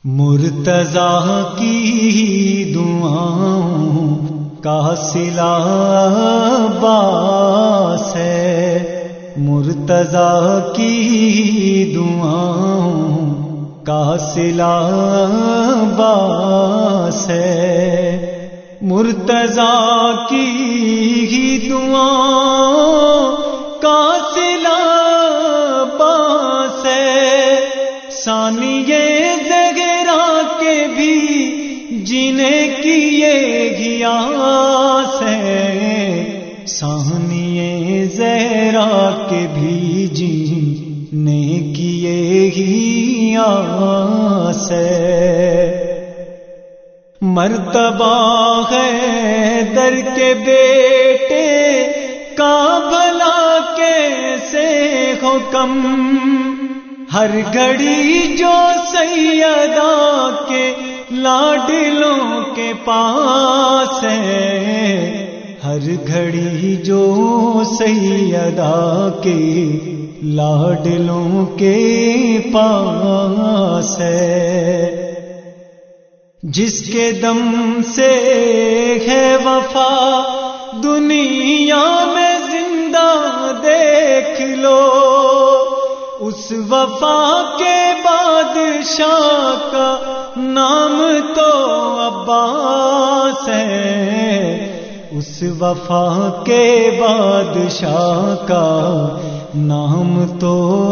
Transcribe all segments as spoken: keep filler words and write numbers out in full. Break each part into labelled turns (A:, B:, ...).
A: مرتضیٰ کی دعاؤں کا صلہ باس ہے، مرتضیٰ کی دعاؤں کا صلہ باس ہے، مرتضیٰ کی دعاؤں کا صلہ باس ہے، ثانیہ جینے کی یہ آس ہے، ثانیہ زہرا کے بھی جینے کی یہ آس ہے، مرتبہ ہے در کے بیٹے کا بھلا کیسے ہو کم، ہر گھڑی جو سیدہ کے لاڈلوں کے پاس ہے، ہر گھڑی جو سیدہ کے لاڈلوں کے پاس ہے، جس کے دم سے ہے وفا دنیا میں زندہ دیکھ لو، اس وفا کے بادشاہ کا نام تو عباس ہے، اس وفا کے بادشاہ کا نام تو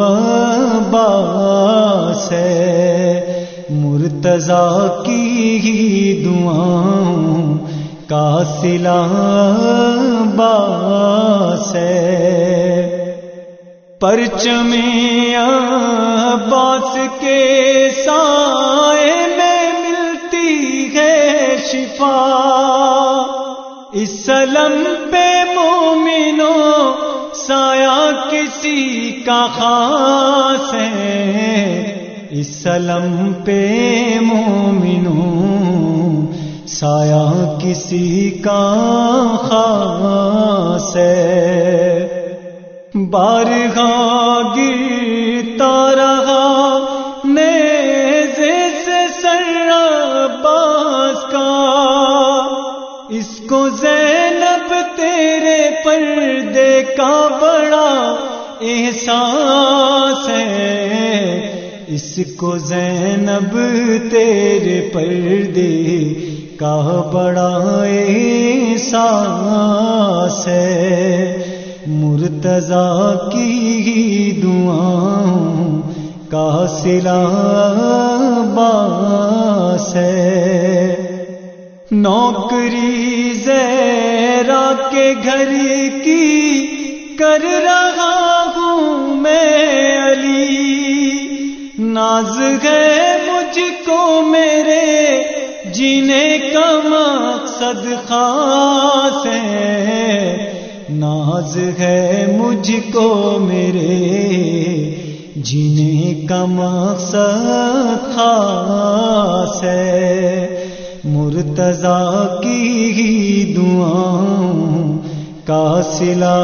A: عباس ہے، مرتضیٰ کی دعاؤں کا صلہ باس ہے، پرچم عباس کے سائے میں ملتی ہے شفا، اس علم پہ مومنوں سایہ کسی کا خاص ہے، اس علم پہ مومنوں سایہ کسی کا خاص ہے، بارگاہ گرتا رہا نیزے سے سر عباس کا، اس کو زینب تیرے پردے کا بڑا احساس ہے، اس کو زینب تیرے پردے کا بڑا احساس ہے، مرتضیٰ کی دعاؤں کا صلہ باس ہے، نوکری زہرا کے گھر کی کر رہا ہوں میں علی، ناز ہے مجھ کو میرے جینے کا مقصد خاص ہے، ناز ہے مجھ کو میرے جینے کا مقصد خاص ہے، مرتضیٰ کی دعاؤں کا صلہ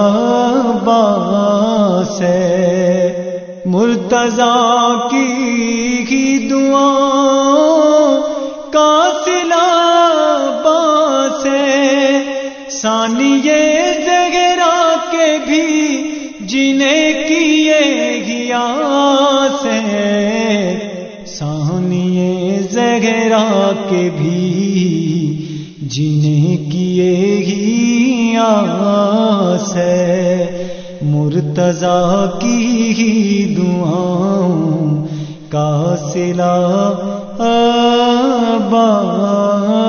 A: باس ہے، مرتضیٰ کی دعاؤں کا صلہ باس ہے، ثانیہ زہرا کے بھی جینے کی یہ آس ہے، ثانیہ زہرا کے بھی جینے کی یہ آس ہے، مرتضیٰ کی دعاؤں کا صلہ باس